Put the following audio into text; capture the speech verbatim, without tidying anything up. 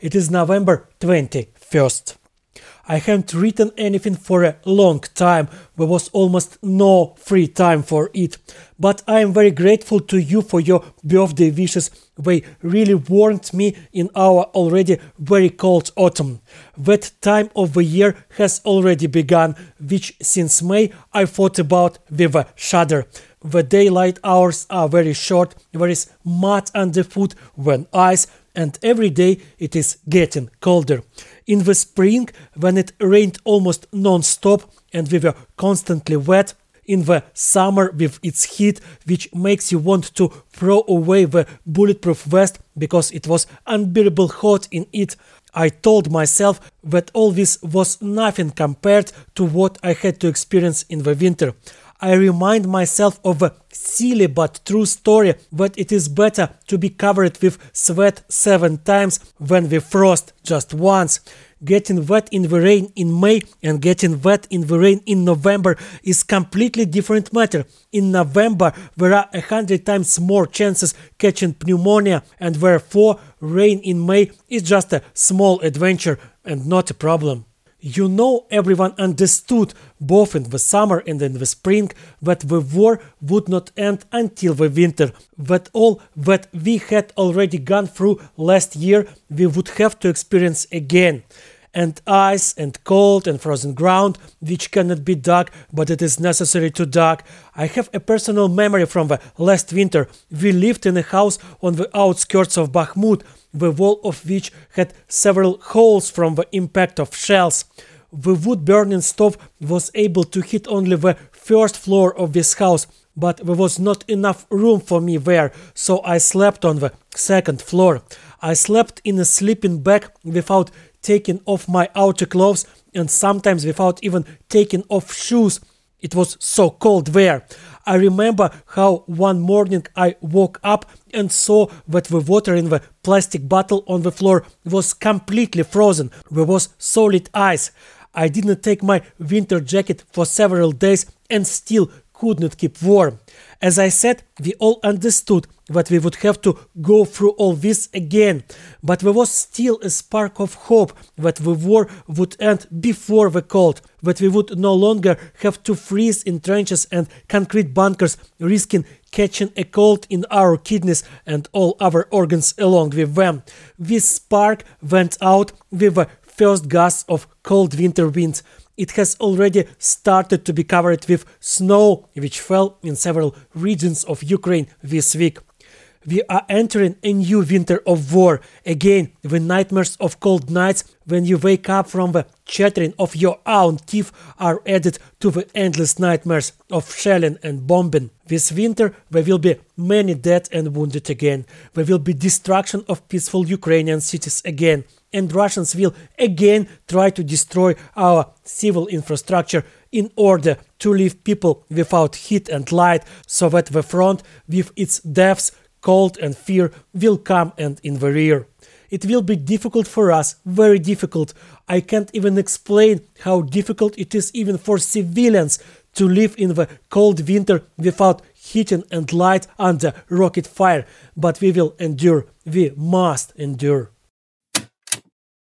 It is November twenty-first. I haven't written anything for a long time, there was almost no free time for it, but I am very grateful to you for your birthday wishes, they really warmed me in our already very cold autumn. That time of the year has already begun, which since May I thought about with a shudder. The daylight hours are very short, there is mud underfoot when ice, and every day it is getting colder. In the spring, when it rained almost non-stop and we were constantly wet, in the summer with its heat, which makes you want to throw away the bulletproof vest because it was unbearable hot in it, I told myself that all this was nothing compared to what I had to experience in the winter. I remind myself of a silly but true story that it is better to be covered with sweat seven times than with frost just once. Getting wet in the rain in May and getting wet in the rain in November is completely different matter. In November there are a hundred times more chances catching pneumonia, and therefore rain in May is just a small adventure and not a problem. You know, everyone understood, both in the summer and in the spring, that the war would not end until the winter, that all that we had already gone through last year we would have to experience again. And ice and cold and frozen ground, which cannot be dug, but it is necessary to dug. I have a personal memory from the last winter. We lived in a house on the outskirts of Bakhmut, the wall of which had several holes from the impact of shells. The wood-burning stove was able to heat only the first floor of this house, but there was not enough room for me there, so I slept on the second floor. I slept in a sleeping bag without taking off my outer clothes and sometimes without even taking off shoes. It was so cold there. I remember how one morning I woke up and saw that the water in the plastic bottle on the floor was completely frozen. There was solid ice. I didn't take my winter jacket for several days and still could not keep warm. As I said, we all understood that we would have to go through all this again, but there was still a spark of hope that the war would end before the cold, that we would no longer have to freeze in trenches and concrete bunkers, risking catching a cold in our kidneys and all other organs along with them. This spark went out with the first gust of cold winter winds. It has already started to be covered with snow, which fell in several regions of Ukraine this week. We are entering a new winter of war. Again, the nightmares of cold nights when you wake up from the chattering of your own teeth are added to the endless nightmares of shelling and bombing. This winter there will be many dead and wounded again. There will be destruction of peaceful Ukrainian cities again. And Russians will again try to destroy our civil infrastructure in order to leave people without heat and light, so that the front with its deaths, cold and fear will come and in the rear. It will be difficult for us, very difficult. I can't even explain how difficult it is even for civilians to live in the cold winter without heating and light under rocket fire, but we will endure, we must endure.